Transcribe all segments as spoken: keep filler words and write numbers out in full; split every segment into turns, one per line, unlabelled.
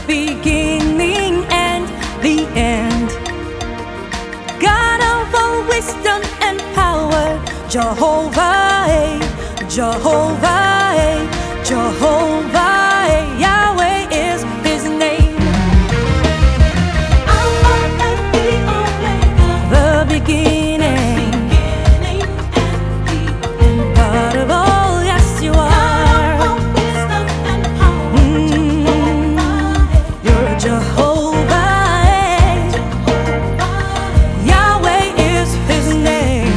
beginning and the end. God of all wisdom and power, Jehovah, eh, Jehovah, eh, Jehovah, eh, Yahweh is His name. Alpha and the Omega, the beginning, beginning and the end. God of all, yes you are. God of all wisdom and power, mm, you're Jehovah, eh, Jehovah, Yahweh is His name.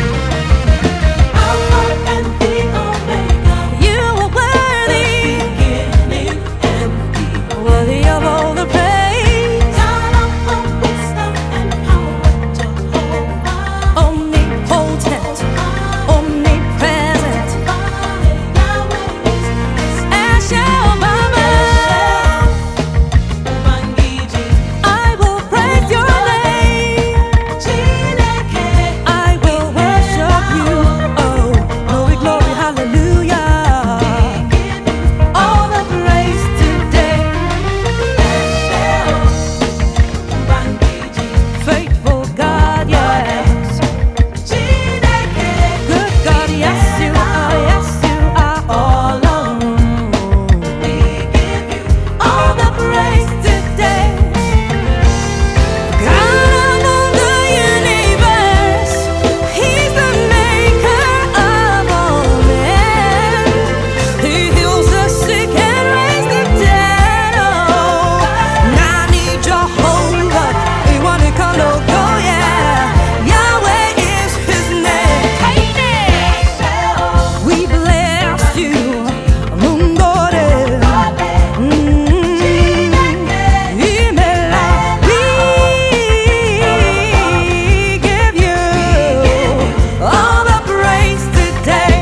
Alpha and the Omega, you are worthy, beginning and the end. Worthy of all the praise. God of all wisdom and power, Jehovah, omnipotent, omnipresent, Yahweh is His name. Eshel Baba, I will praise your name. I will worship you. Oh, glory, glory, hallelujah. All the praise today. Faithful God, yes. Good God, yes you are, yes you are all alone. All the praise today. God of the universe, He's the maker of all men. He heals the sick and raises the dead. Oh, Nani Jehovah, Iwanikano go, yeah. Yahweh is His name. We bless you, Mundore. We give you all the praise today.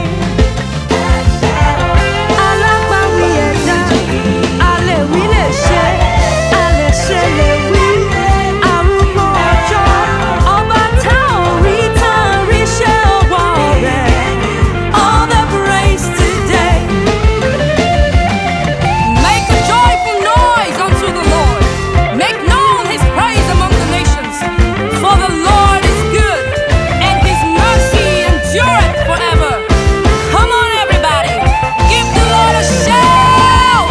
Alaba we eda, ale we le she, ale she le we, arumo ojo, oba ta ori ta ri she owo re. All the praise today. Make a joyful noise unto the Lord. Make known His praise among the nations. For the Lord is good, and His mercy endureth forever. Come on, everybody, give the Lord a shout.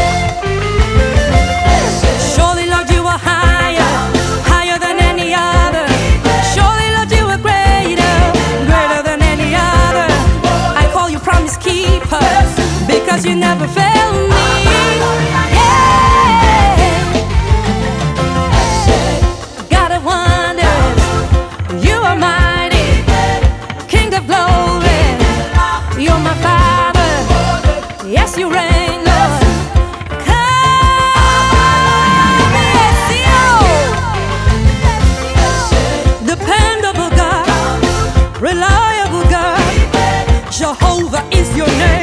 Surely, Lord, you are higher, higher than any other. Surely, Lord, you are greater, greater than any other. I call you promise keeper, because you never fail me. Yeah. God of wonders, you are mighty, King of glory, you're my Father. Yes, you reign, Lord. Come, dependable God, reliable God, Jehovah is your name.